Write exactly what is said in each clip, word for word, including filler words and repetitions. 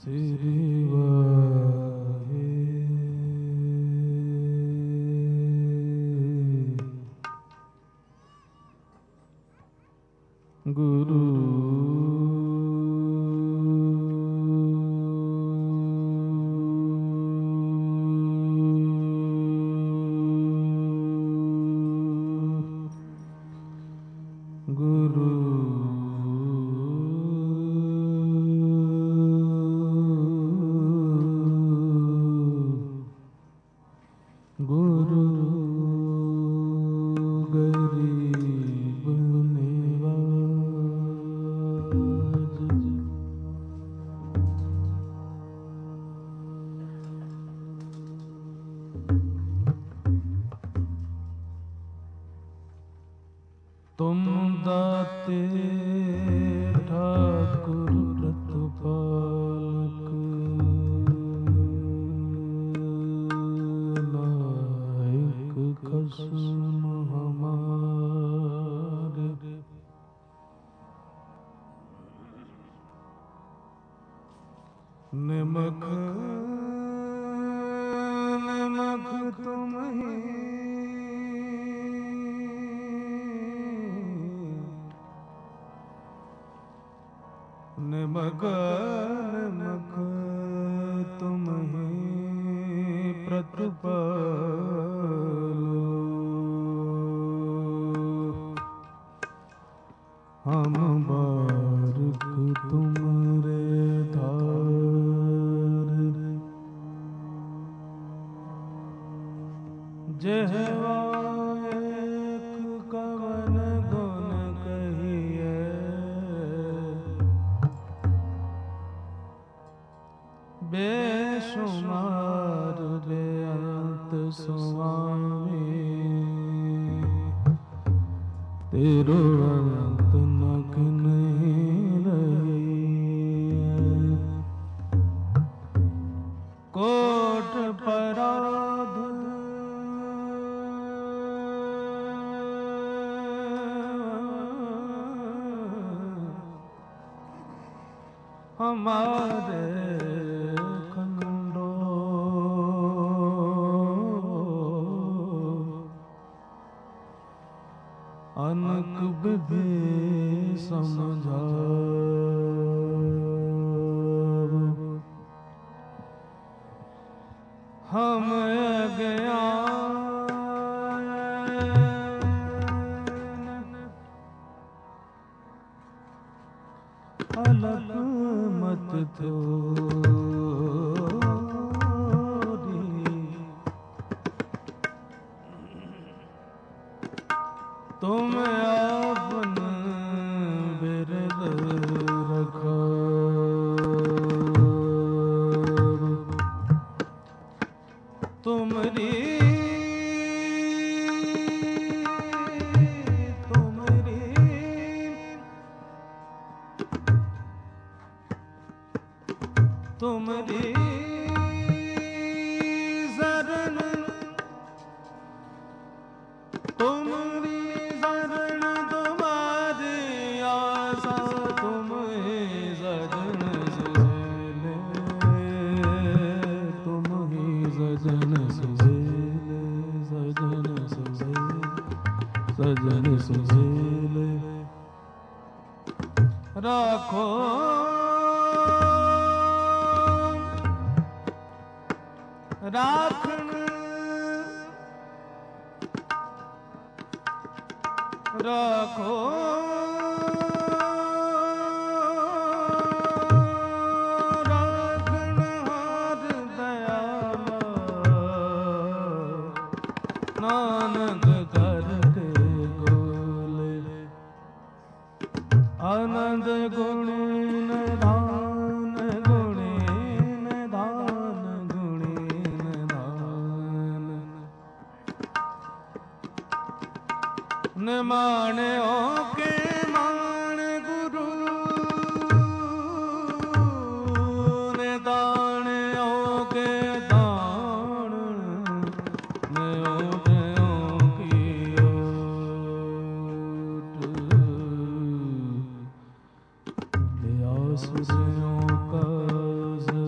सुरयों का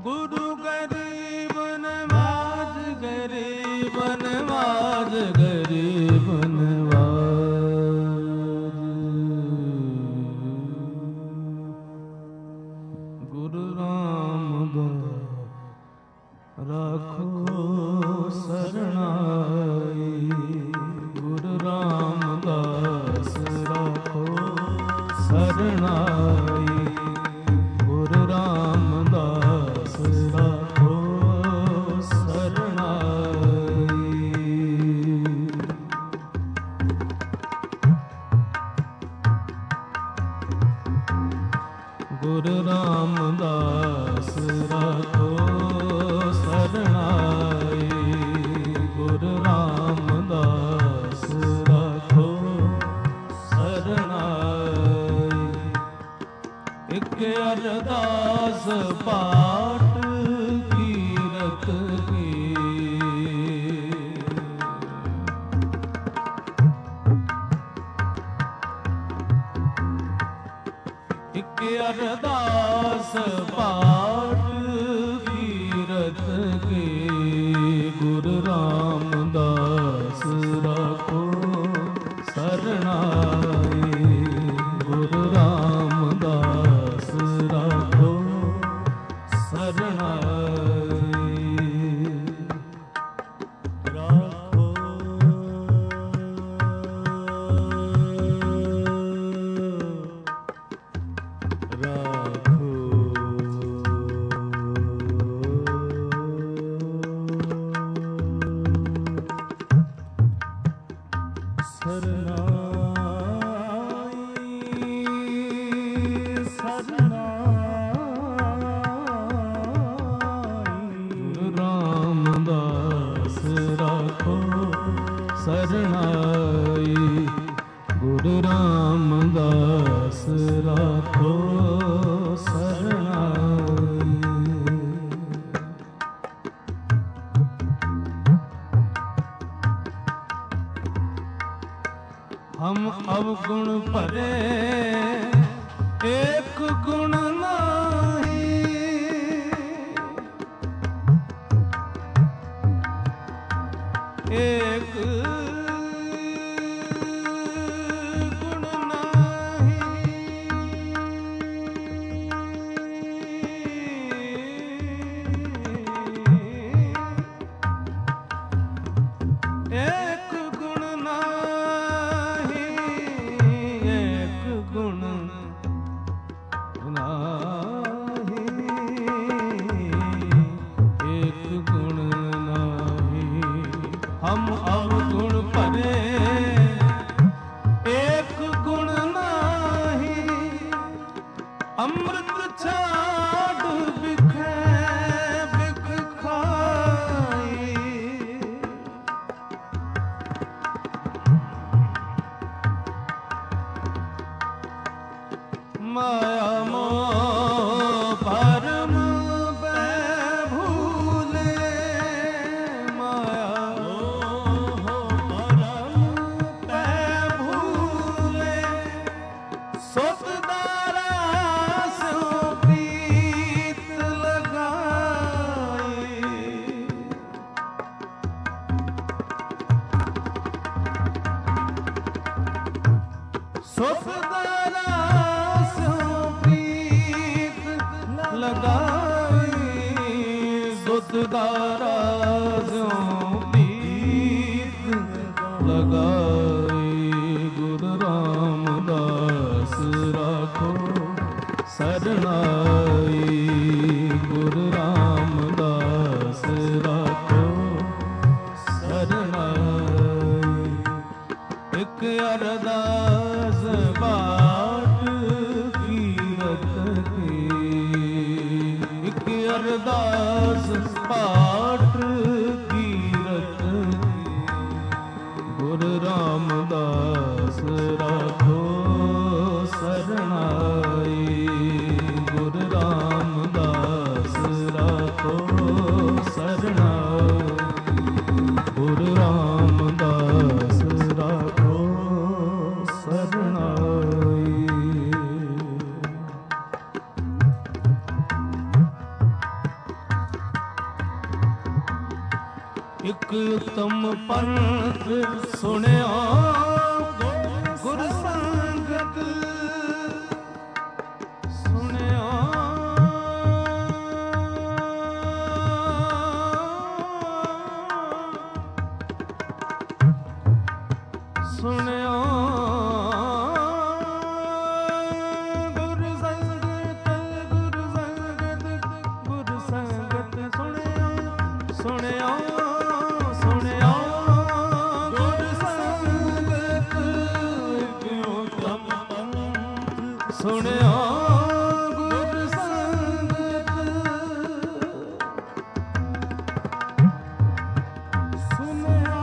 गुरु गरीब नवाज, गरीब नवाज, गरीब नवाज। गुरु रामदास राखो सरनाई, गुरु रामदास राखो सरनाई, गुरु रामदास राखो सरनाई। गुरु रामदास राखो सरनाई, गुरु रामदास राखो सरनाई। एक अरदास पाठ कीरत की, एक अरदास पाठ कीरत की, गुरु रामदास राखो सरनाई, गुरु रामदास राखो सरनाई। राखो राखो सरनाई, सरनाई। गुरु रामदास राखो सरनाई, गुरु रामदास राखो सरनाई। हम अवगुण भरे एक गुण नाही, एक गुण नाही, एक गुण नाही, एक गुण नाही, एक गुण नाही। हम अवगुण भरे एक गुण नाही, अमृत छाड़ बिखे बिख खाई। माया मोह भरम बै भूले, माया मोह भरम बै भूले। सुतदारा स्यों प्रीत लगाई, सुतदारा लगाई, सुतदारा स्यों प्रीत लगाई। गुरु रामदास राखो सरनाई, गुरु रामदास राखो सरनाई। एक अरदास बाट कीरत की, एक अरदास पाठ कीरत की, गुरु रामदास राखो सरनाई, गुरु रामदास राखो सरनाई, गुरु रामदास राखो सरनाई। ਇਕ ਉਤਮ ਪੰਥ ਸੁਣਿਆ ਗੁਰ ਸੰਗਤ ਸੁਣਿਆ ਸੁਣਿਆ ਗੁਰ ਸੰਗਤ ਗੁਰ ਸੰਗਤ ਗੁਰ ਸੰਗਤ ਸੁਣਿਆ ਸੁਣਿਆ ਸੁਣਿਆ ਗੁਰ ਸੰਗਤ ਕਿਉ ਤਮ ਪੰਥ ਸੁਣਿਆ ਗੁਰ ਸੰਗਤ ਸੁਣਿਆ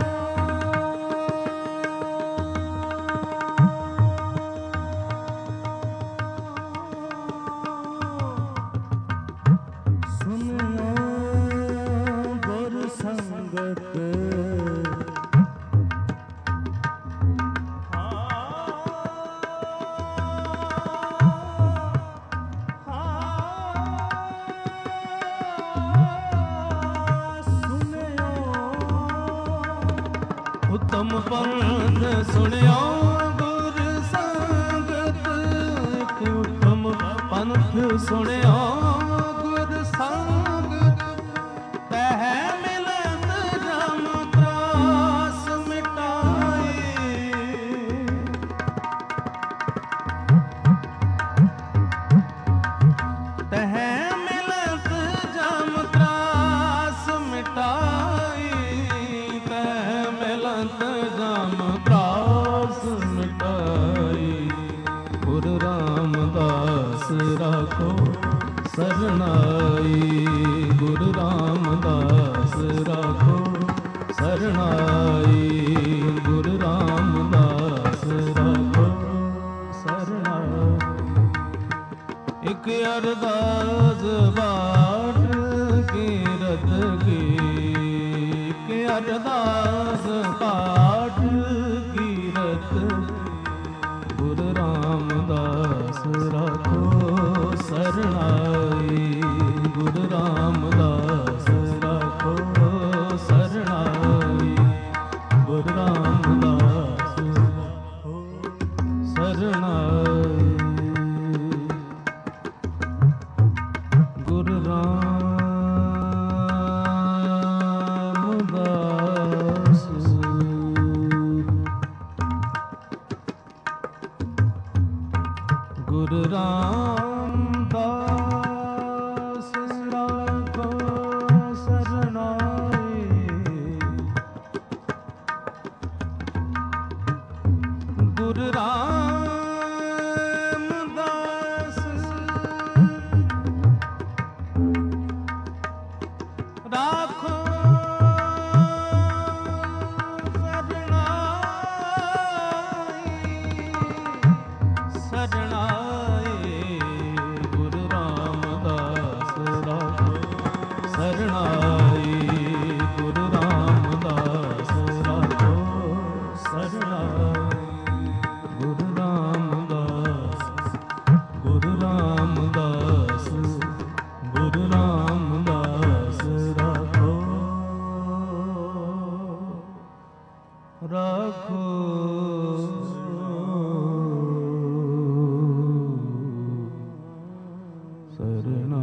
ਸੁਣਿਆ ਗੁਰ ਸੰਗਤ ਉਤਮ ਪੰਥ ਸੁਣਿਆ ਗੁਰ ਸੰਗਤ ਇਕ ਉਤਮ ਪੰਥ ਸੁਣਿਆ ਗੁਰ ਸੰਗਤ ਤਹਿ ਮਿਲਤ ਜਮ ਤਰਾਸ ਮਿਟਾਏ ਤਹਿ ਮਿਲਤ ਜਮ ਤਰਾਸ ਮਿਟਾਏ ਤਹਿ ਮਿਲਤ ਜਮ ਤਰਾਸ ਮਿਟਾਈ ਗੁਰ ਰਾਮਦਾਸ ਰਾਖੋ ਸਰਣਾਈ ਗੁਰ ਰਾਮਦਾਸ ਰਾਖੋ ਸਰਣਾਈ ਗੁਰ ਰਾਮਦਾਸ ਰਾਖੋ ਸਰਣਾਈ ਇਕ ਅਰਦਾਸ ਬਾਟ ਕੀਰਤ ਕੀ ਇਕ ਅਰਦਾਸ ਬਾਟ ਕੀਰਤ ਗੁਰ ਰਾਮਦਾਸ ਰਾਖੋ ਸਰਣਾਈ ਗੁਰ ਰਾਮਦਾਸ ਰਾਖੋ ਸਰਣਾਈ ਗੁਰ ਰਾਮਦਾਸ ਰਾਖੋ ਸਰਣਾਈ ਗੁਰ ਰਾਮਦਾਸ ਗੁਰ ਰਾਮਦਾਸ ਰਾਖੋ ਸਰਣਾਈ ਗੁਰ ਰਾਮਦਾਸ ਰਾਖੋ ਸਰਣਾਈ ਸਰਣਾਈ ਗੁਰ ਰਾਮਦਾਸ ਰਾਖੋ ਸਰਣਾਈ ਗੁਰ ਰਾਮਦਾਸ ਰਾਖੋ ਸਰਣਾਈ ਗੁਰ ਰਾਮਦਾਸ ਗੁਰ ਰਾਮਦਾਸ ਗੁਰ ਰਾਮਦਾਸ ਰਾਖੋ ਰਾਖੋ ਸਰਣਾ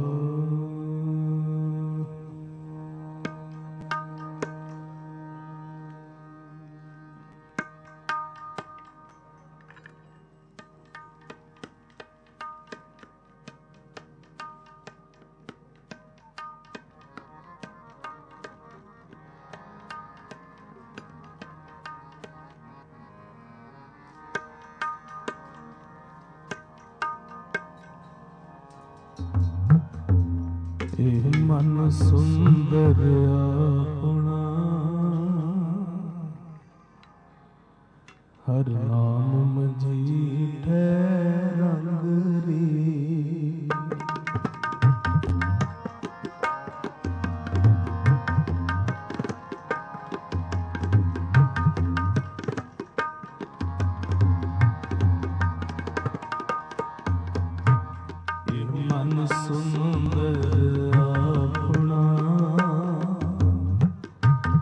ਇਹ ਮਨ ਸੁੰਦਰ ਆਪਣਾ ਹਰ ਨਾਮ ਮਜੀਠੈ ਰੰਗ ਰੀ ਮਨ ਸੁੰਦਰ ਆਪਣਾ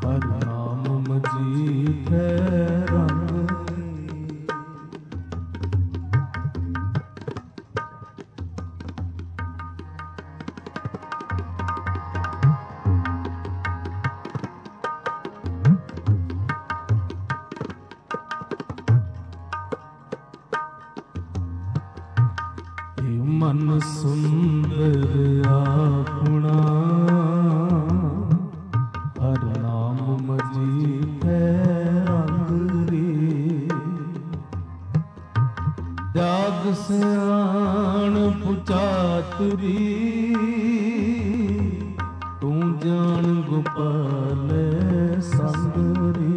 ਮਨ ਸੁੰਦਰ ਆਪਣਾ, ਹਰ ਨਾਮ ਮਜੀਠੈ ਰੰਗ ਰੇ। ਜਾਗ ਸਿਆਣਪ ਚਾਤੁਰੀ, ਤੂੰ ਜਾਣ ਗੋਪਾਲੈ ਸੰਗ ਰੇ।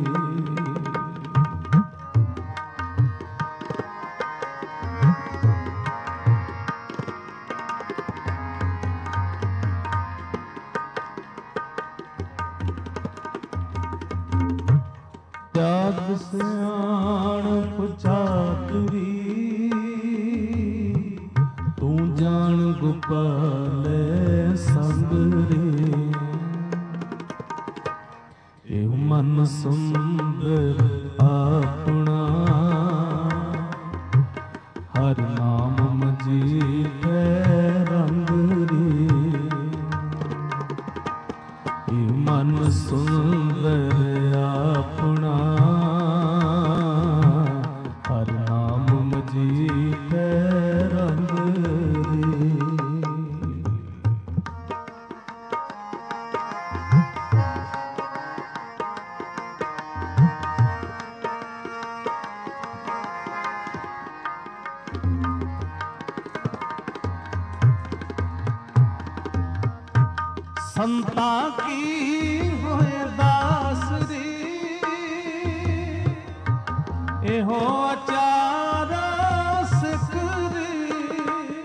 ਜਾਗ ਸਿਆਣਪ ਚਾਤੁਰੀ, ਤੂੰ ਜਾਣ ਗੋਪਾਲੈ ਸੰਗ ਰੇ। ਇਹ ਮਨ ਸੁੰਦਰ ਆਪਣਾ, ਹਰ ਨਾਮ ਮਜੀਠੈ ਰੰਗ ਰੇ। ਇਹ ਮਨ ਸੁੰਦਰ ਆਪਣਾ, ਹਰ ਨਾਮ ਮਜੀਠੈ ਰੰਗ ਰੇ। ਸੰਤਾਂ ਕੀ ਹੋਏ ਦਾਸਰੀ, ਇਹੋ ਆਚਾਰ ਸਿੱਖ ਰੇ।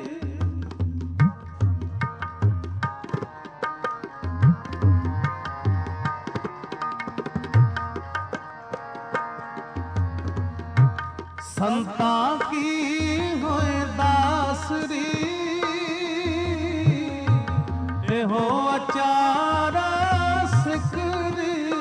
ਸੰਤਾਂ ਕੀ ਹੋਏ ਦਾਸਰੀ, ਇਹੋ ਆਚਾਰ ਸਿੱਖ ਰੇ।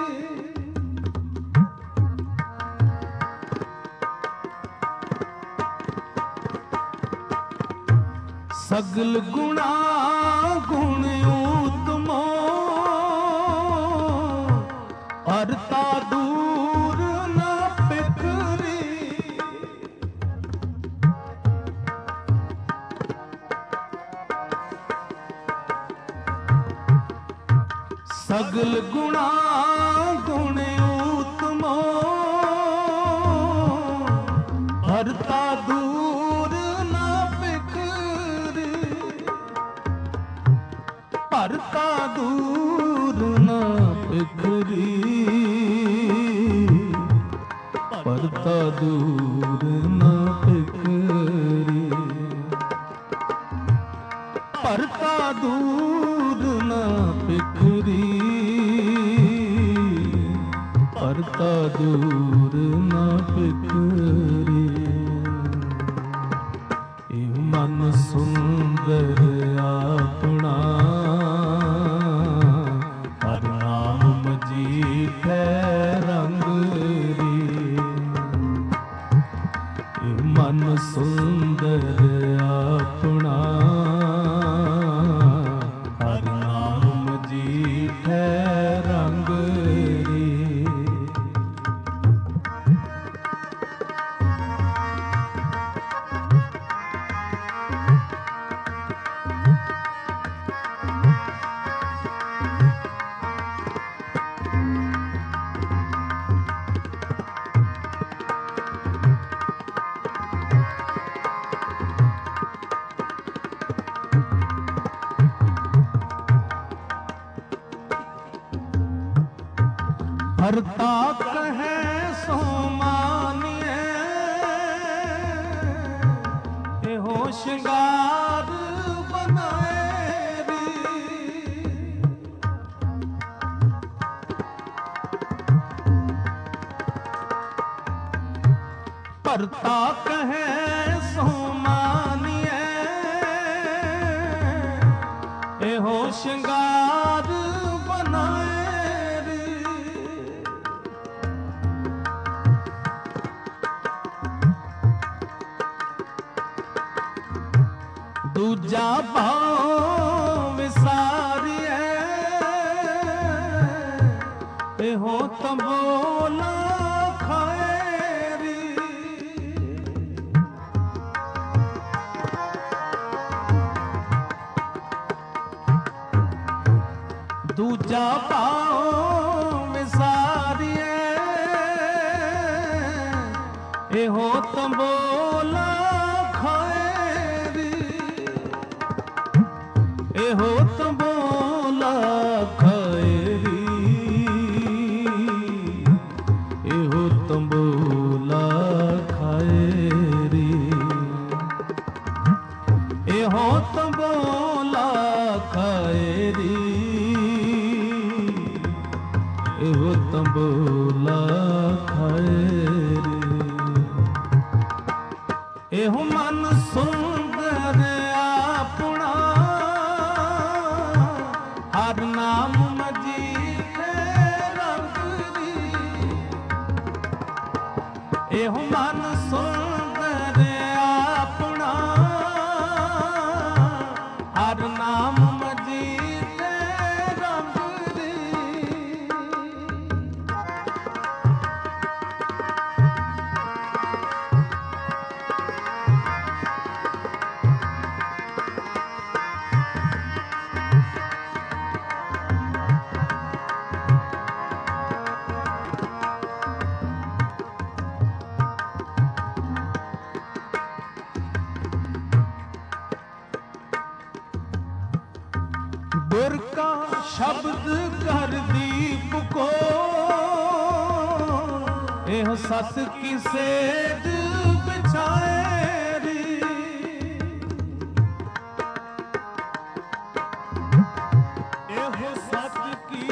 ਸਗਲ ਗੁਣਾ ਗੁਣ ਉਤਮੋ, ਅਰਤਾ ਦੂਰ ਨਾ ਪਿਖਰੀ। ਸਗਲ ਗੁਣਾ ਗੁਣ ਉਤਮੋ, ਅਰਤਾ ਦੂਰ ਨਾ ਪਿਖਰੀ। ਭਰਤਾ ਦੂਰ ਨਾ ਪਿਖਰੀ, ਭਰਤਾ ਦੂਰ ਨਾ ਪਿਖਰੀ। ਭਰਤਾ ਦੂਰ ਨਾ ਪਿਖਰੀ, ਭਰਤਾ ਦੂਰ ਨਾ ਪਿਖਰੀ। ਇਹ ਮਨ ਸੁੰਦਰ ਆਪਣਾ, ਹਰ ਨਾਮ ਮਜੀਠੈ ਰੰਗ ਰੇ। ਇਹ ਮਨ ਸੁੰਦਰ ਆਪਣਾ, ਹਰ ਨਾਮ ਮਜੀਠੈ ਰੰਗ ਰੇ। ਹਰਤਾ ਕਹੈ ਸੋ ਮਾਨੀਐ, ਇਹੋ ਸ਼ਿੰਗਾਰ ਬਨਾਏ ਰੀ। ਭਰਤਾ ਕਹੈ ਸੋ ਮਾਨੀਐ, ਇਹੋ ਸ਼ਿੰਗਾਰ ਬਨਾਏ। ਦੂਜਾ ਭਾਉ ਵਿਸਾਰੀਐ, ਇਹੋ ਤੰਬੋਲਾ ਖਾਏ ਰੀ। दूजा पाओ विसारिए एहो तंबोला खैरी एहो तंबोला खैरी एहो तंबोला खैरी एहो तंबोला खैरी एहो तंबोला खैरी एहो मन सुंदर अपना हर नाम मजीठे रंगरी एहो मन सुंदर अपना हर नाम मजीठे रंगरी गुर का शब्द कर दीप को एह सत की सेज बिछाए री एह सत की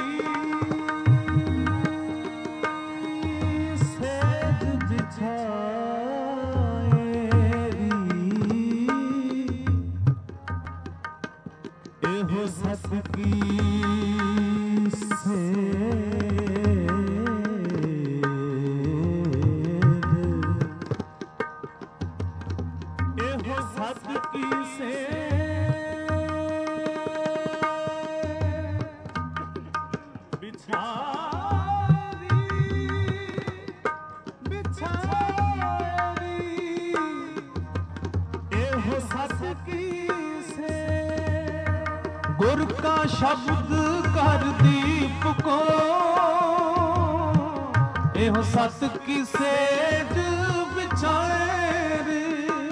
सेज बिछाए री एहो सत की एहो सत की से बिछारी बिछारी एहो सत की से गुर का शब्द कर दीप को एहो सत की सेज बिछाए रे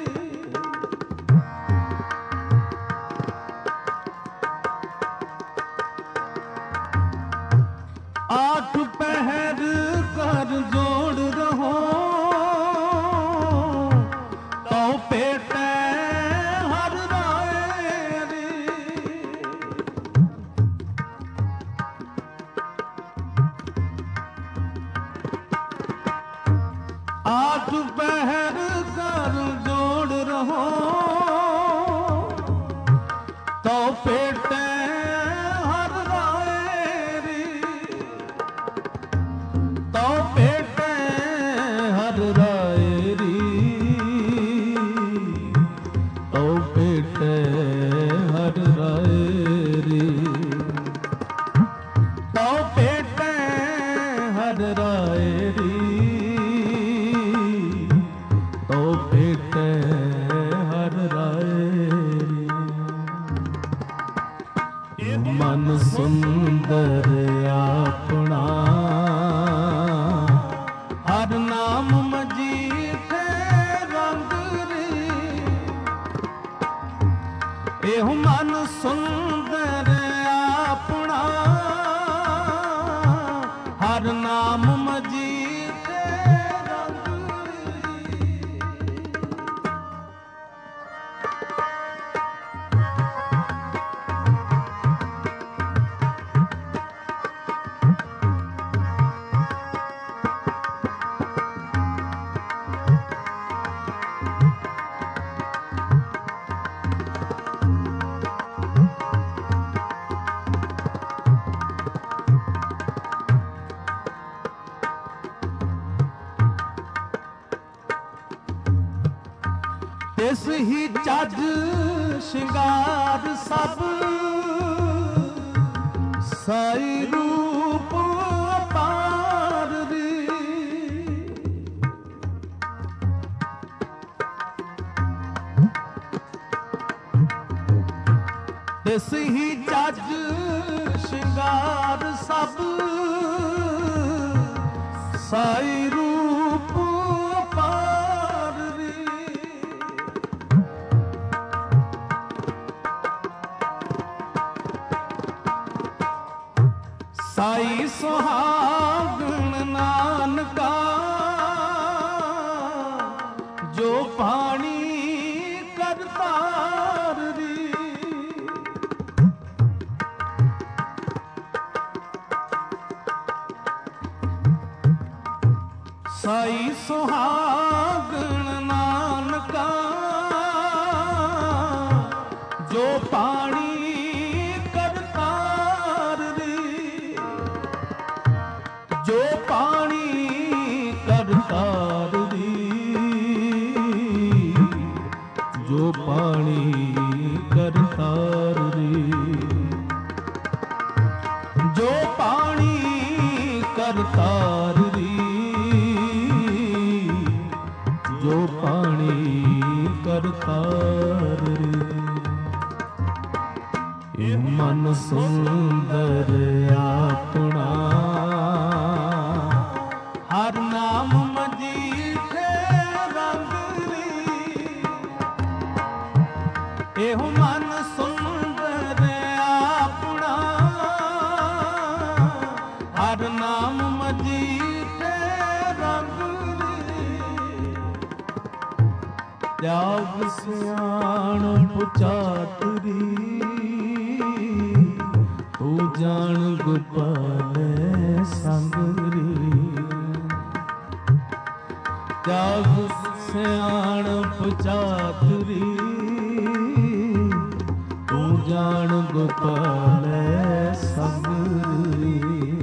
आठ पहर कर जोड़ रहो तो पेटे हर राय रे आठ पहर कर जोड़ रहो तो पेटे हर राय रे तो पेटे हर राय रे तो पेटे हर राय रे तो पेटे हर राय रे तो पेटे हर राय रे मन सुंदर अपना हर नाम मजीठे रंग रे एहो मन सुंदर अपना हर नाम मजीठे रंग रे तिस ही चज श्रृंगार सब साई रूप अपार रे तिस ही चज श्रृंगार सब साई रूप पार रे। साई सुहागण नानका जो पानी करतार रे। साई सुहागण नानका जो पानी करतार रे। जो पानी करतार रे। जो पानी करतार रे। जो पानी करतार रे। जो पानी करतार रे। ये मन सुंदर अपना हर नाम मजीठे रंग रे। एहो मन सुंदर अपना हर नाम मजीठे रंग रे। त्याग सियाण पुचातरी तू जान गोपाल संग रे। त्याग सियाण पुचातरी तू जान गोपाल संग रे।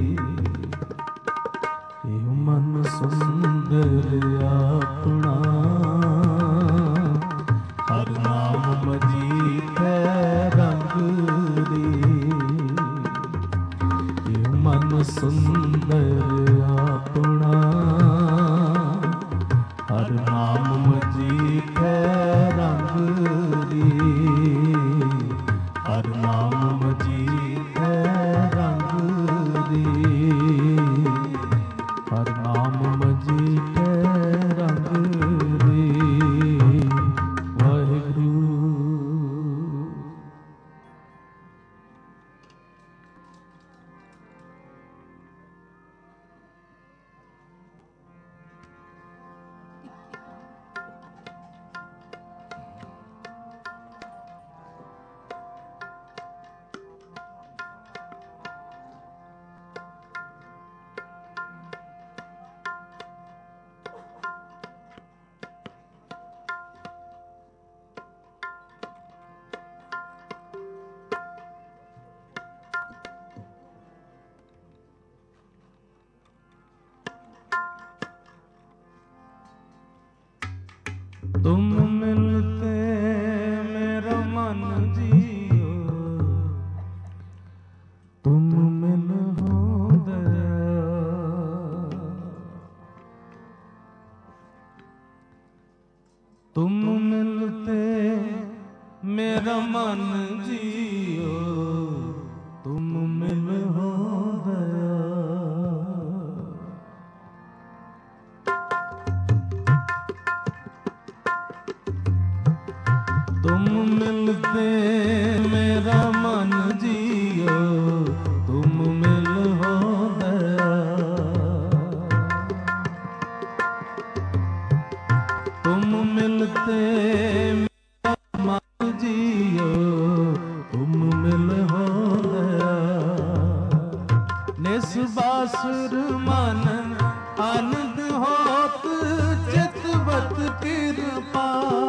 ये मन सुंदर अपना हर नाम मजीठे रंग रे। ये मन सुंदर अपना हर नाम मजीठे रंग रे। हर नाम मजीठे रंग रे। हर नाम मजीठे रंग रे। वाहिगुरु। तुम मिलते मेरा मन जियो तुम मिल हो दया। तुम मिलते मेरा मन जियो तुम मिल हो दया। तुम मिलते मेरा मन जियो तुम मिल हो दया। तुम मिलते मेरा मन जियो तुम मिल हो दया। निस बासुर मन आनंद होत चितवत कृपा।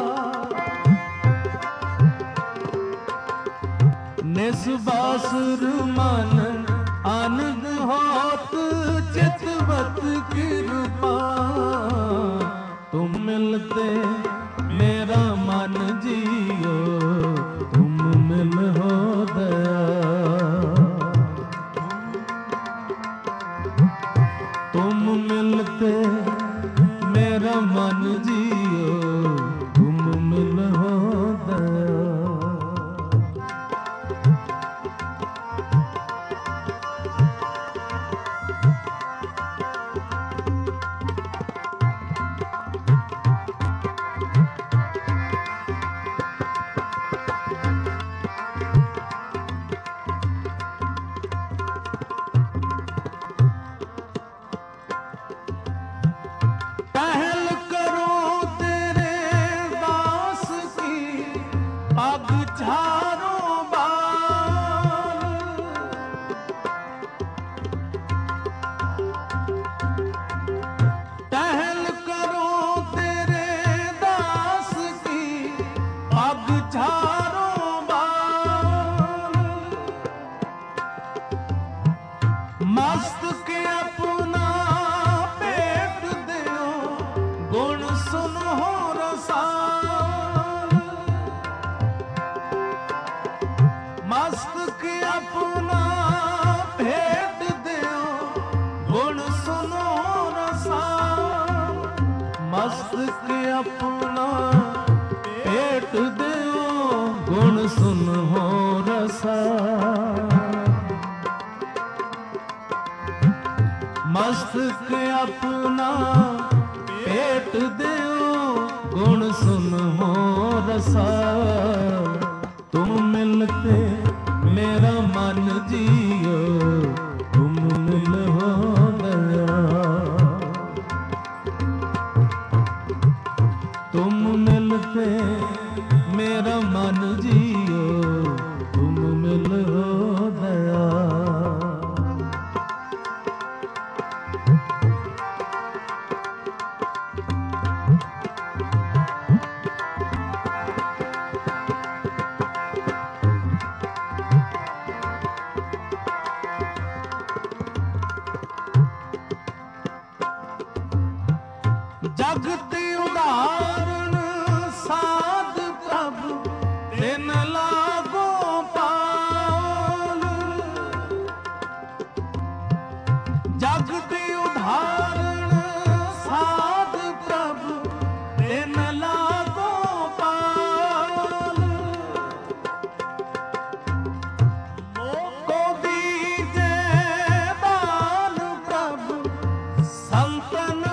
निस बासुर मन आनंद होत चितवत कृपा। तुम मिलते मेरा मन जियो तुम मिल हो दया। तुम मिलते मेरा मन जियो तुम मिल हो दया। मस्तक अपना पेट दियो गुण सुनो रसाल। मस्तक अपना पेट दियो गुण सुनो रसाल। मस्तक अपना पेट दियो गुण सुनो रसाल। मस्तक अपना पेट दियो गुण सुनो रसाल। तुम मिलते मेरा मन जियो तुम मिल हो दया। तुम मिलते मेरा मन जियो तुम मिल हो दया। जगत उदाहरण साध प्रभु दिन लागो पाल। जगत उदाहरण साध प्रभु दिन लागो पाल। मोको दीजे दान प्रभु संतन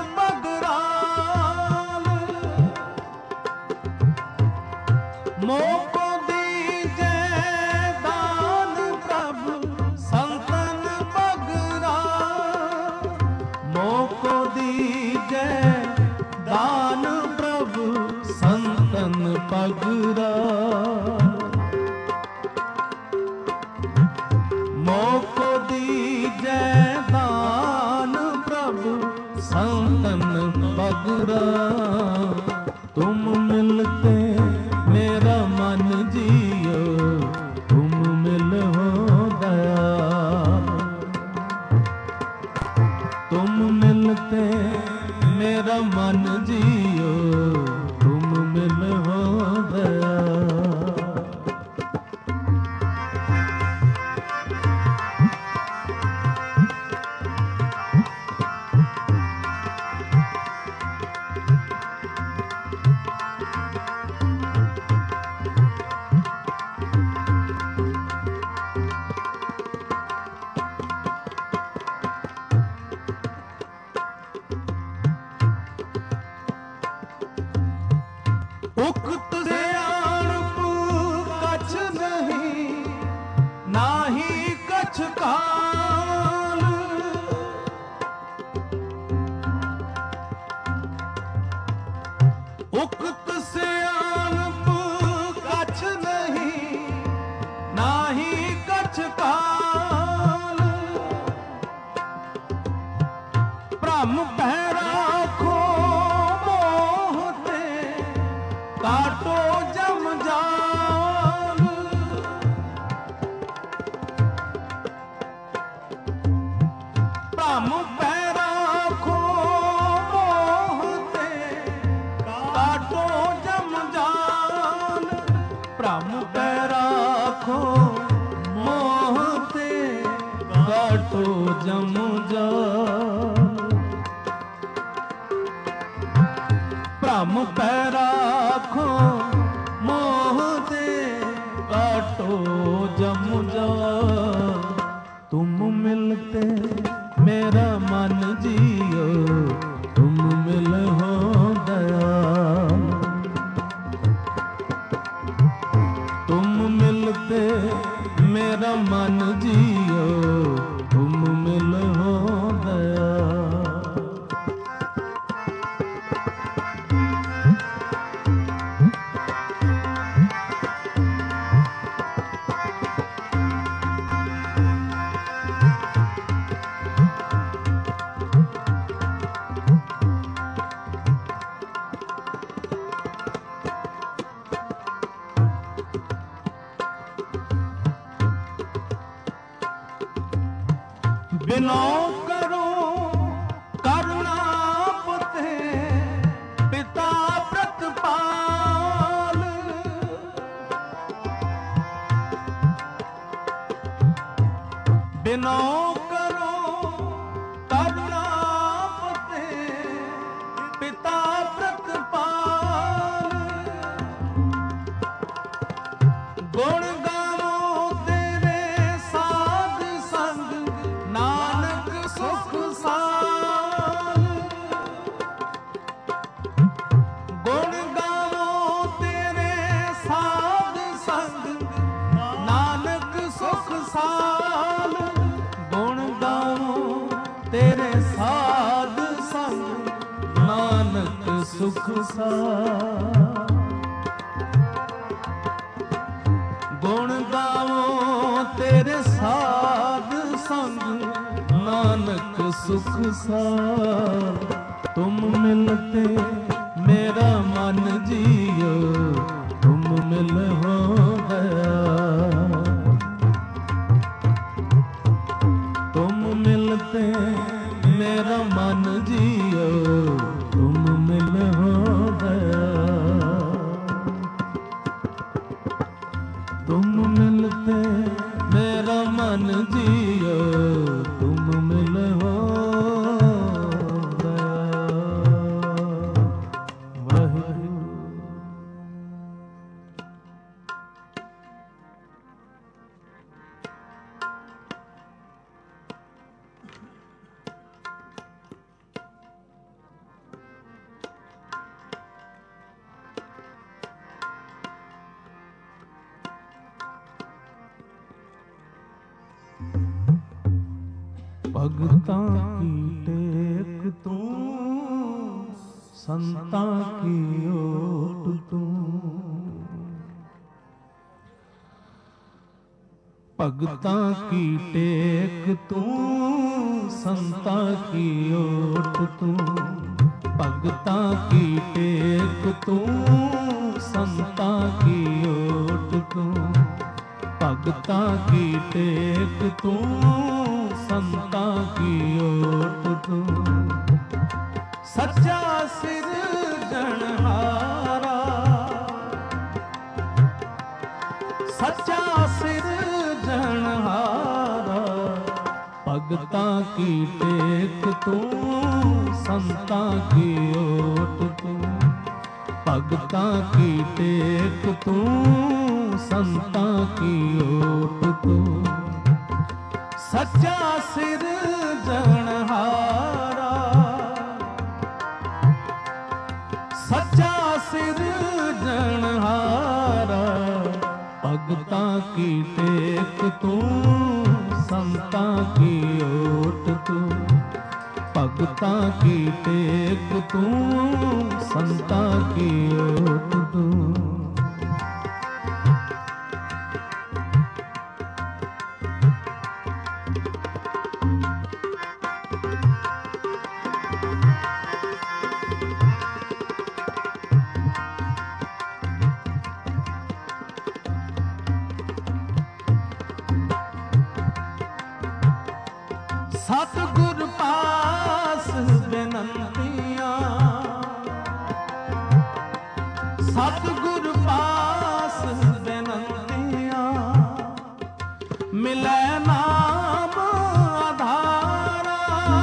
मोको दीजे दान प्रभु संतन बगरा। मोको दीजे दान प्रभु संतन बगरा। मोको दीजे दान प्रभु संतन बगरा। तुम मिलते मेरा मन जियो तुम मिल हो दया। तुम मिलते मेरा मन जियो तुम मिल हो दया। उक्त सियाणप कछ नहीं नाही कछ काल। उक्त सियाणप कछ नहीं नाही कछ काल। ब्रह्म पैराखो मोहते काटो जम जाल। ब्रह्म पैराखो मोहते काटो जम जाल। ब्रह्म पैराखो मोहते काटो जम जाल। ब्रह्म पैराखो मोहते काटो जम जाल। तुम मिलते मेरा मन जियो तुम मिल हो दया। तुम मिलते मेरा मन जियो तुम मिल हो दया। बिनो करो करुणापते पिता प्रतपाल। बिनो करो करुणापते पिता प्रतपाल। गुण गावो तेरे साध संग नानक सुख साल। गुण गावो तेरे साध संग नानक सुख साल। गुण गावो तेरे साध संग नानक सुख साल। गुण गावो तेरे साध संग नानक सुख साल। तुम मिलते मेरा मन जियो तुम मिल हो गया। तुम मिलते मेरा मन जियो तुम मिल हो गया। तुम मिलते मेरा मन जियो तुम मिल हो गया। वाहिगुरु। भगतां की टेक तू संतां की ओट तू। भगतां की टेक तू संतां की ओट तू। भगतां की टेक तू संतां की ओट तू। भगतां की टेक तू संतां की ओट तू। सच्चा सिरजनहारा सच्चा सिरजनहारा। भगतां की टेक तू संतां की ओट तू। भगतां की टेक तू संतां की ओट तू। सच्चा सिरजनहारा सच्चा सिरजनहारा। भगतां की टेक तू संतां की ओट तू। भगतां की टेक तू संतां की ओट तू। सतगुर पास बेनंतियां सतगुर पास बेनंतियां। मिले नाम आधारा।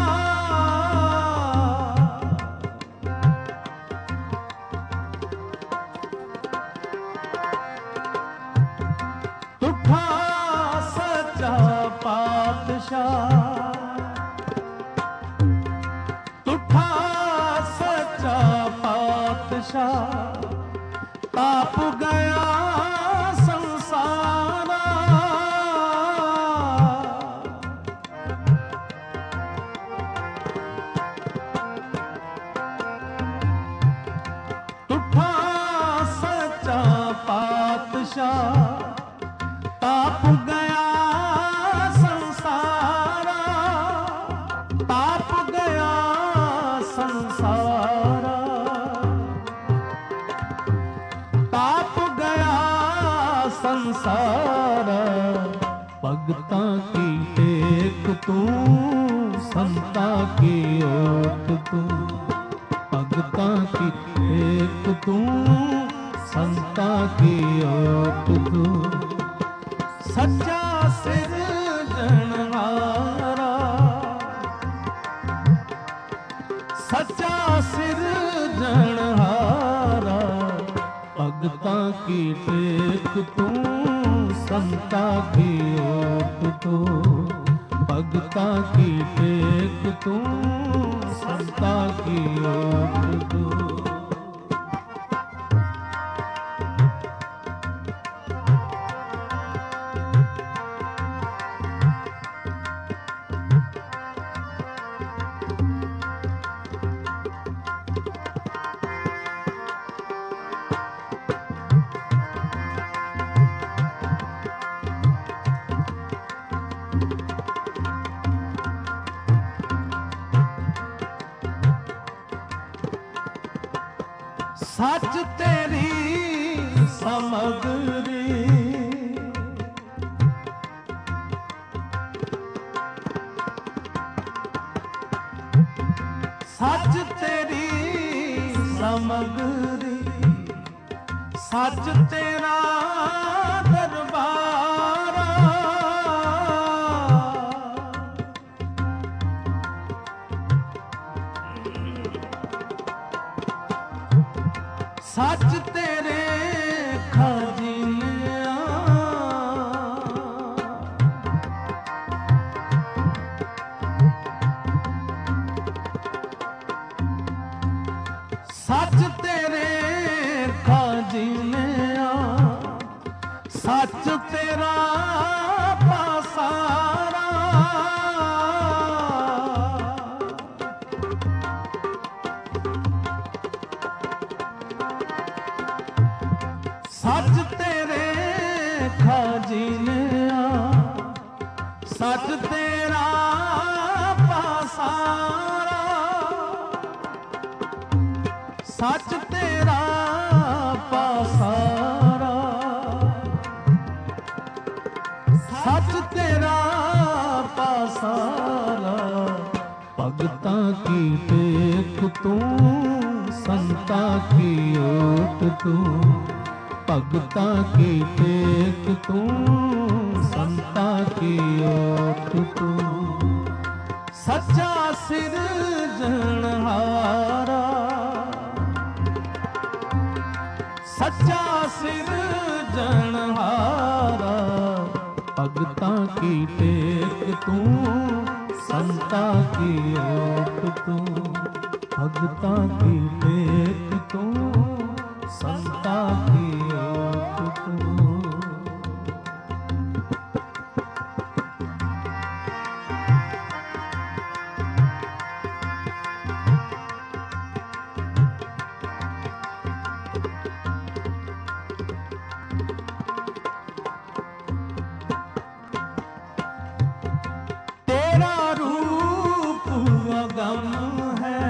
तुठा सच्चा पातशाह। ताप गया संसारा। तुठा सच्चा पातशाह ताप गया संसारा। भगता की टेक तू, संता की ओट तू। भगता की टेक तू, संता की ओट तू। सच्चा सिरजनहारा, सच्चा सिरजनहारा। भगता की टेक तू, संता की ओट तू। भगता की टेक तू, संता की ओट तू। सच तेरी समगरी, सच तेरी समगरी। सच तेरा दरबारा, सच तेरे खजीनिया। सच तेरे खजीनिया, सच तेरा पासारा। सच तेरे खजीनिया, सच तेरा पासारा। सच तेरा पासारा, सच तेरा पासारा। भगता की टेक तू, संता की ओट तू। भगता की टेक तू, संता की ओट तू। सच्चा सिरजनहारा, सच्चा सिरजनहारा। भगता की टेक तू, संता की ओट तू। भगता की टेक तू, संता की ओट तू। तेरा रूप अगम है,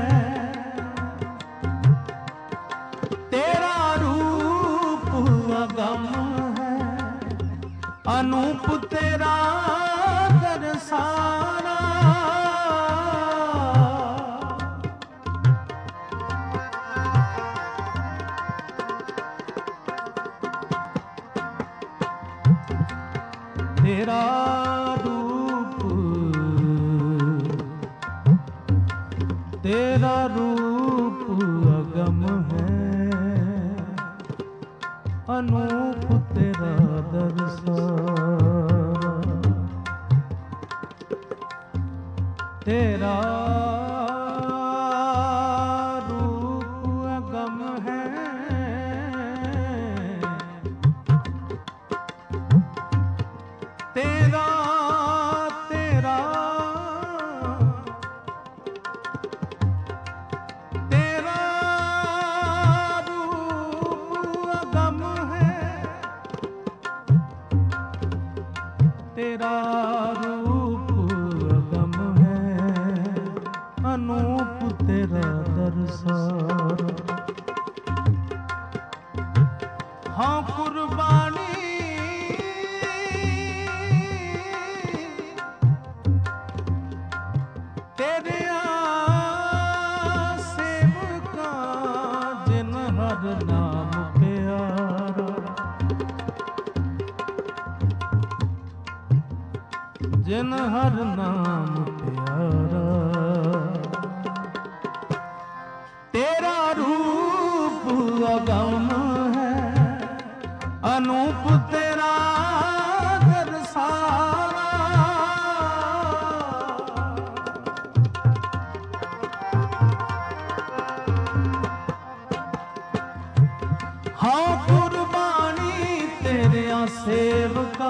तेरा रूप अगम है। अनूप तेरा दरसाना, तेरा रूप, तेरा रूप अगम है। अनूप तेरा दरसाना, तेरा रूप अगम है। तेरा तेरा तेरा रूप अगम है। तेरा रूप अगम है। अनूप तेरा दरसाना। हाँ कुर्बानी जिन हर नाम प्यारा। तेरा रूप अगम है, अनूप तेरा दरसाना। हाँ कुर्बानी तेरे सेवका,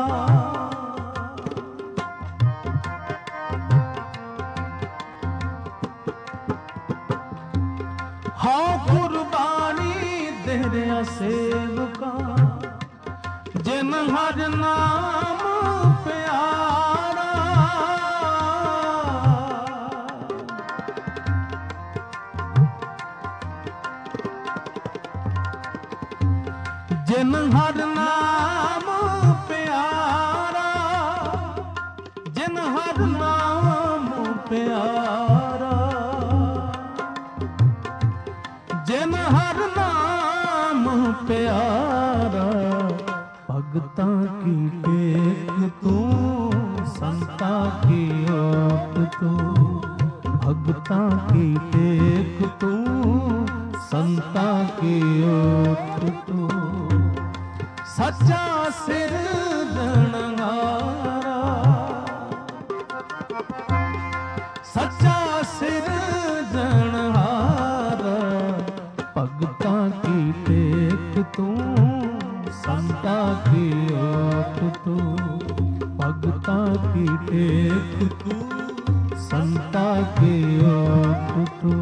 हाँ कुर्बानी तेरे सेवका, जिन हर नाम प्यारा। जिन हर नाम प्यारा, जिन हर नाम प्यारा, जिन हर नाम प्यारा। भगतां की टेक तू, संता की ओट तू। भगतां की टेक तू, संता की ओट तू। सच्चा सिरजनहारा, सच्चा सिरजनहारा। भगतां की टेक तू, संता की ओट तू। भगतां की टेक तू, संता की ओट तू।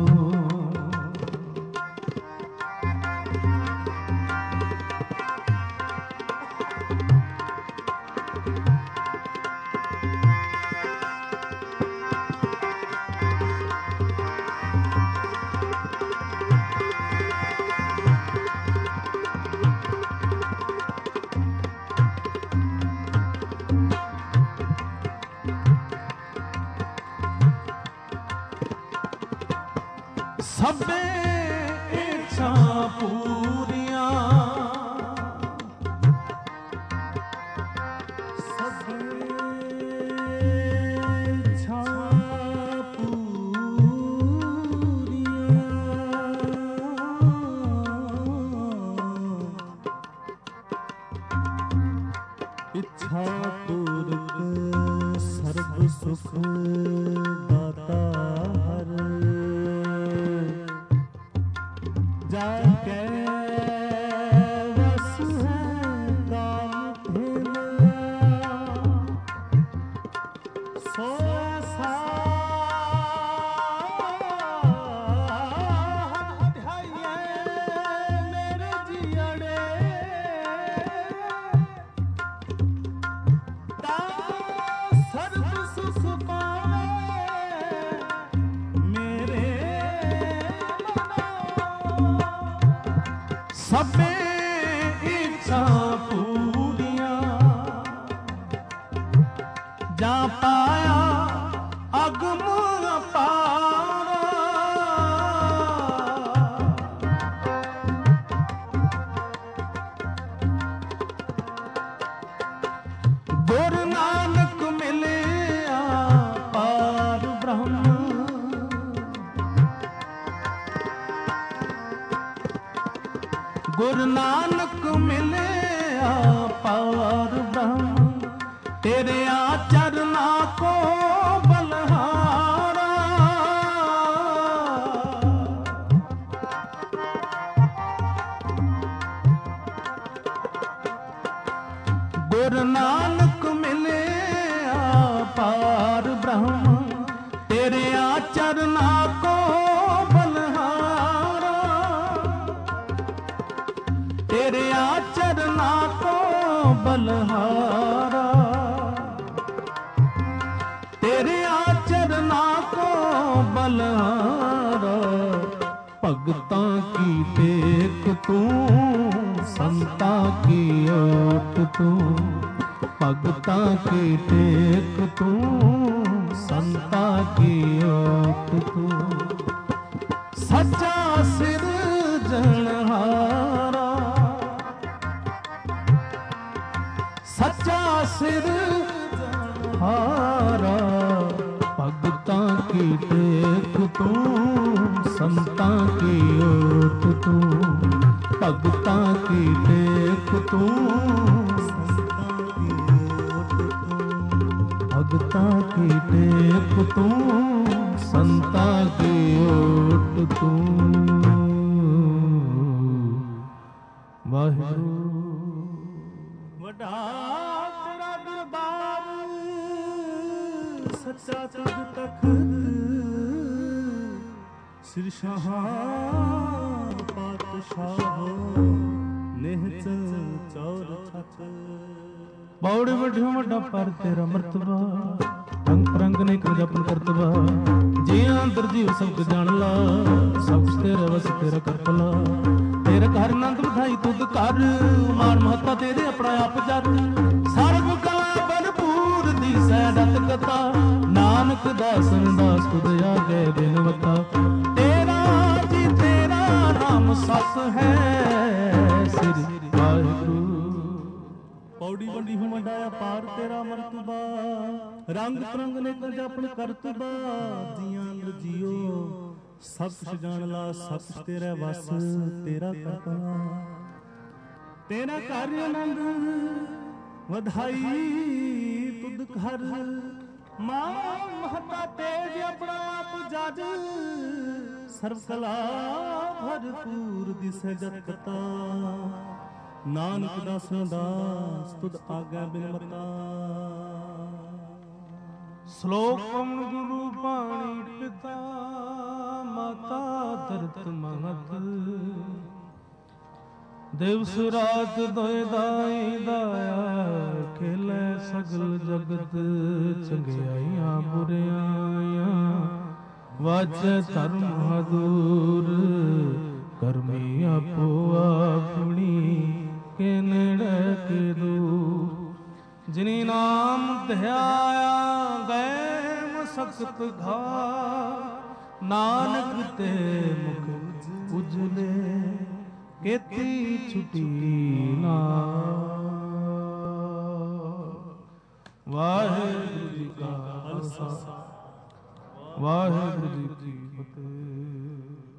सबे इच्छा पूरियां, सबे इच्छा पूरियां। इच्छा पूरक सर्व सुख दाता हर। जाके बस है काम धिना, सो ऐसा ध्याये मेरे जियड़े। ता सर्व सुख पावे मेरे सबे इच्छा पूरियां। जा पाया अगम अपारा, गुरु नानक मिले पार ब्रह्म। गुरु नानक मिले पार ब्रह्म, तेरे आचरना को बलहारा। गुरु नानक मिले पार ब्रह्म, तेरे आचरना को बलहारा। तेरे आचरना को बलहारा, तेरे आचरना को बलहारा। भगतां की टेक तू, संता की ओट तू। भगतां की टेक तू, संता की ओट तू। सच्चा सिरजनहारा, सच्चा सिरजनहारा। की टेक तू, संतां की ओट तू, भगतां की टेक तू, संतां की ओट तू, भगतां की टेक तू, संतां की ओट तू। वाहिगुरू वड्डा तेरा दरबार, सच्चा तुझ तखत, सिर शाह पातशाह, निहचल चौर छत। बौड़े वड्ढियों वड्डा पर तेरा मरतबा, रंग परंग ने कर जपन करतबा। जी अंदर जीव सब जान ला, सब कुछ तेरा वस तेरा करपला। तेरे घर नंद बधाई तुद कर, मान महता तेरे अपना आप जर। सर्व कला भरपूर दी सैडत कथा, नानक दासन दास तुद आगे बिनवता। तेरा जी तेरा नाम सत है, श्री वाहिगुरू। पौड़ी वंडी हूँ वंडाया पार तेरा मरतबा, रंग परंग ने कर जपन करतबा। जियां अंदर जियो सब कुछ जान ला, सब कुछ तेरा वस तेरा करपला। तेरा कार्य आनंद वधाई तुद घर, मान महता तेज अपना आप जज। सर्व कला भरपूर दिसै जत कथा, नानक दासन दास तुद आज्ञा बिनमता। श्लोक पवन गुरु पाणी पिता, माता धरत महत। दिवस रात दोए दाई दाया, खेलै सगल जगत। चंगियाइयां बुरियाइयां वाजै धर्म हदूर। करमी आपो अपनी के नेड़े के दूर। जिनी नाम ध्याया गए मसकत घार, नानक ते मुख उजले केती छुटी ना। वाहिगुरू जी का खालसा, वाहिगुरू जी की फतेह।